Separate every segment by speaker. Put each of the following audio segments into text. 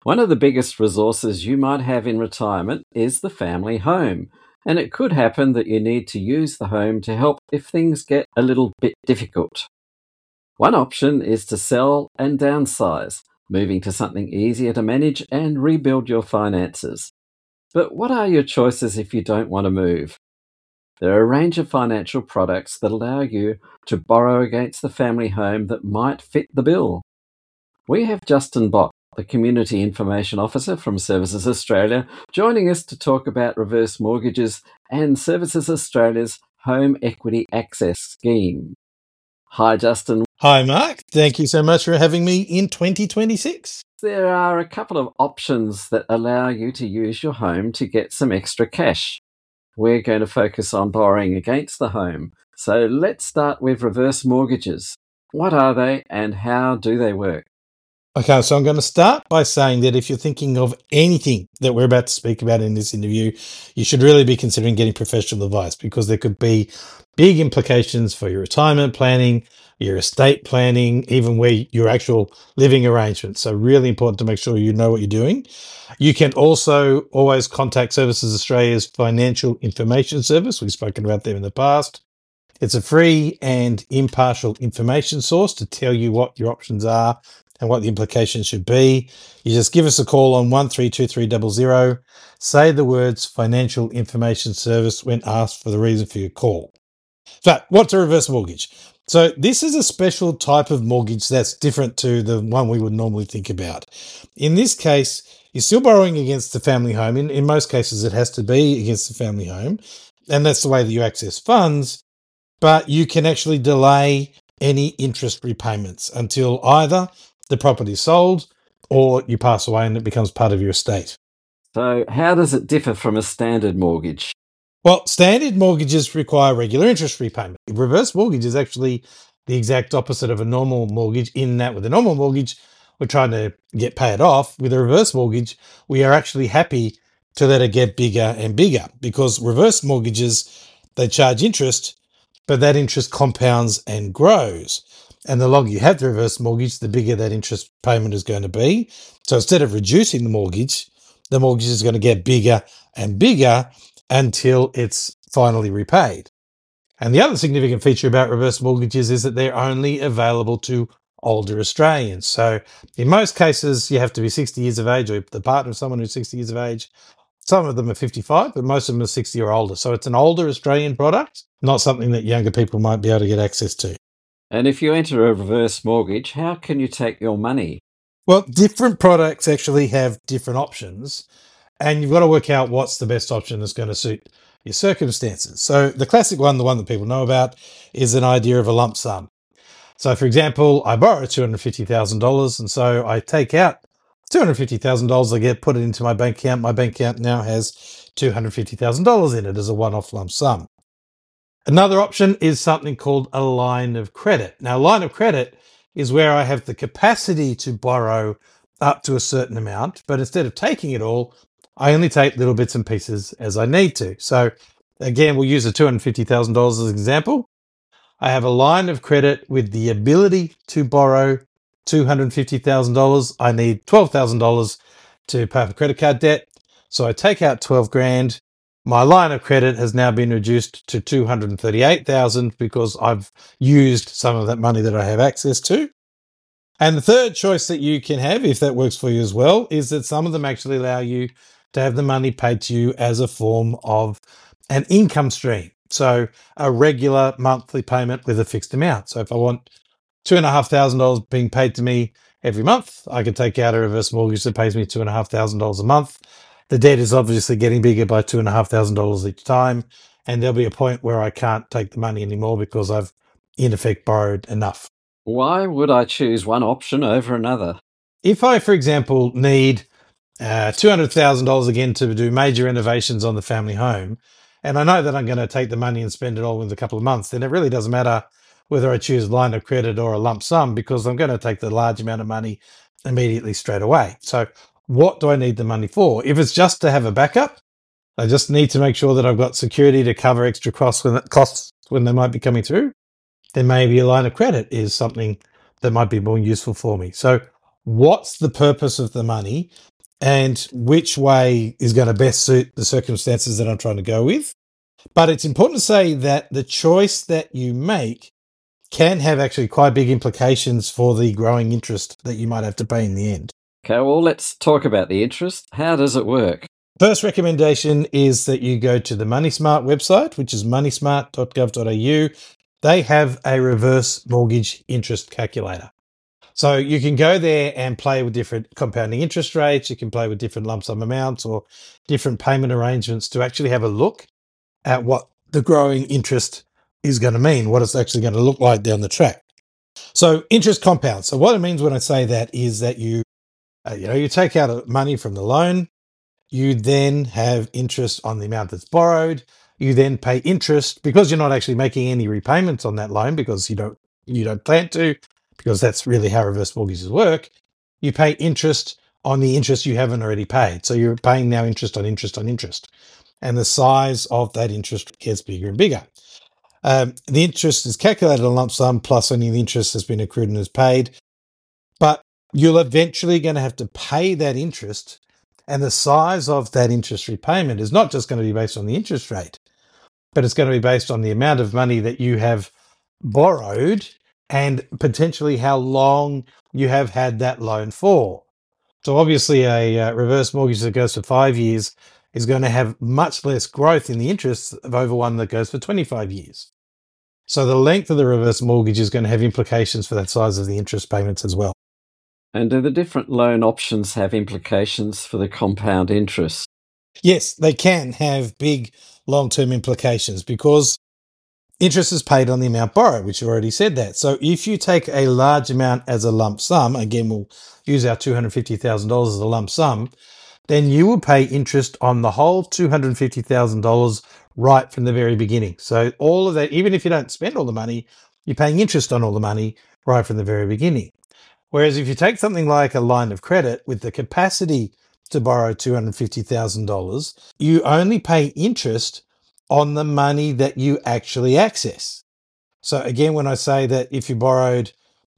Speaker 1: One of the biggest resources you might have in retirement is the family home, and it could happen that you need to use the home to help if things get a little bit difficult. One option is to sell and downsize, moving to something easier to manage and rebuild your finances. But what are your choices if you don't want to move? There are a range of financial products that allow you to borrow against the family home that might fit the bill. We have Justin Bott, the Community Information Officer from Services Australia, joining us to talk about reverse mortgages and Services Australia's Home Equity Access Scheme. Hi, Justin.
Speaker 2: Hi, Mark. Thank you so much for having me in 2026.
Speaker 1: There are a couple of options that allow you to use your home to get some extra cash. We're going to focus on borrowing against the home. So let's start with reverse mortgages. What are they and how do they work?
Speaker 2: Okay, so I'm going to start by saying that if you're thinking of anything that we're about to speak about in this interview, you should really be considering getting professional advice because there could be big implications for your retirement planning, your estate planning, even where your actual living arrangements. So really important to make sure you know what you're doing. You can also always contact Services Australia's Financial Information Service. We've spoken about them in the past. It's a free and impartial information source to tell you what your options are and what the implications should be. You just give us a call on 132300, say the words Financial Information Service when asked for the reason for your call. So, what's a reverse mortgage? So, this is a special type of mortgage that's different to the one we would normally think about. In this case, you're still borrowing against the family home. In most cases, it has to be against the family home, and that's the way that you access funds. But you can actually delay any interest repayments until either the property is sold or you pass away and it becomes part of your estate.
Speaker 1: So how does it differ from a standard mortgage?
Speaker 2: Well, standard mortgages require regular interest repayment. A reverse mortgage is actually the exact opposite of a normal mortgage in that with a normal mortgage, we're trying to get paid off. With a reverse mortgage, we are actually happy to let it get bigger and bigger because reverse mortgages, they charge interest, but that interest compounds and grows. And the longer you have the reverse mortgage, the bigger that interest payment is going to be. So instead of reducing the mortgage is going to get bigger and bigger until it's finally repaid. And the other significant feature about reverse mortgages is that they're only available to older Australians. So in most cases, you have to be 60 years of age or the partner of someone who's 60 years of age. Some of them are 55, but most of them are 60 or older. So it's an older Australian product, not something that younger people might be able to get access to.
Speaker 1: And if you enter a reverse mortgage, how can you take your money?
Speaker 2: Well, different products actually have different options, and you've got to work out what's the best option that's going to suit your circumstances. So the classic one, the one that people know about, is an idea of a lump sum. So, for example, I borrow $250,000, and so I take out $250,000. I put it into my bank account. My bank account now has $250,000 in it as a one-off lump sum. Another option is something called a line of credit. Now, a line of credit is where I have the capacity to borrow up to a certain amount, but instead of taking it all, I only take little bits and pieces as I need to. So, again, we'll use the $250,000 as an example. I have a line of credit with the ability to borrow $250,000. I need $12,000 to pay for credit card debt. So I take out 12 grand. My line of credit has now been reduced to 238,000 because I've used some of that money that I have access to. And the third choice that you can have, if that works for you as well, is that some of them actually allow you to have the money paid to you as a form of an income stream. So a regular monthly payment with a fixed amount. So if I want $2,500 being paid to me every month, I can take out a reverse mortgage that pays me $2,500 a month. The debt is obviously getting bigger by $2,500 each time. And there'll be a point where I can't take the money anymore because I've in effect borrowed enough.
Speaker 1: Why would I choose one option over another?
Speaker 2: If I, for example, need $200,000 again to do major renovations on the family home, and I know that I'm going to take the money and spend it all in a couple of months, then it really doesn't matter whether I choose line of credit or a lump sum because I'm going to take the large amount of money immediately straight away. So what do I need the money for? If it's just to have a backup, I just need to make sure that I've got security to cover extra costs when they might be coming through, then maybe a line of credit is something that might be more useful for me. So what's the purpose of the money and which way is going to best suit the circumstances that I'm trying to go with. But it's important to say that the choice that you make can have actually quite big implications for the growing interest that you might have to pay in the end.
Speaker 1: Okay, well, let's talk about the interest. How does it work?
Speaker 2: First recommendation is that you go to the MoneySmart website, which is moneysmart.gov.au. They have a reverse mortgage interest calculator. So you can go there and play with different compounding interest rates. You can play with different lump sum amounts or different payment arrangements to actually have a look at what the growing interest is going to mean, what it's actually going to look like down the track. So interest compounds. So what it means when I say that is that you take out money from the loan. You then have interest on the amount that's borrowed. You then pay interest because you're not actually making any repayments on that loan because you don't plan to, because that's really how reverse mortgages work. You pay interest on the interest you haven't already paid. So you're paying now interest on interest on interest. And the size of that interest gets bigger and bigger. The interest is calculated on lump sum plus any of the interest that's been accrued and is paid. But you're eventually going to have to pay that interest. And the size of that interest repayment is not just going to be based on the interest rate, but it's going to be based on the amount of money that you have borrowed and potentially how long you have had that loan for. So obviously a reverse mortgage that goes for 5 years is going to have much less growth in the interest over one that goes for 25 years. So the length of the reverse mortgage is going to have implications for that size of the interest payments as well.
Speaker 1: And do the different loan options have implications for the compound interest?
Speaker 2: Yes, they can have big long-term implications because interest is paid on the amount borrowed, which you already said that. So if you take a large amount as a lump sum, again, we'll use our $250,000 as a lump sum, then you will pay interest on the whole $250,000 right from the very beginning. So all of that, even if you don't spend all the money, you're paying interest on all the money right from the very beginning. Whereas if you take something like a line of credit with the capacity to borrow $250,000, you only pay interest on the money that you actually access. So again, when I say that if you borrowed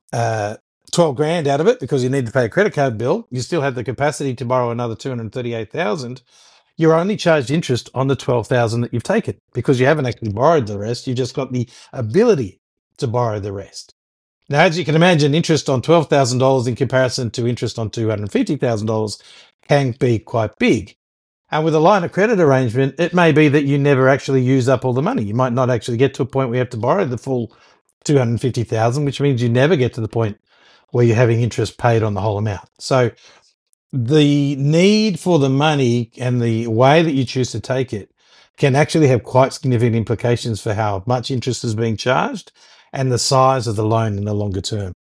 Speaker 2: 12 grand out of it because you need to pay a credit card bill, you still have the capacity to borrow another 238,000. You're only charged interest on the 12,000 that you've taken because you haven't actually borrowed the rest. You just got the ability to borrow the rest. Now, as you can imagine, interest on $12,000 in comparison to interest on $250,000 can be quite big. And with a line of credit arrangement, it may be that you never actually use up all the money. You might not actually get to a point where you have to borrow the full $250,000, which means you never get to the point where you're having interest paid on the whole amount. So the need for the money and the way that you choose to take it can actually have quite significant implications for how much interest is being charged and the size of the loan in the longer term.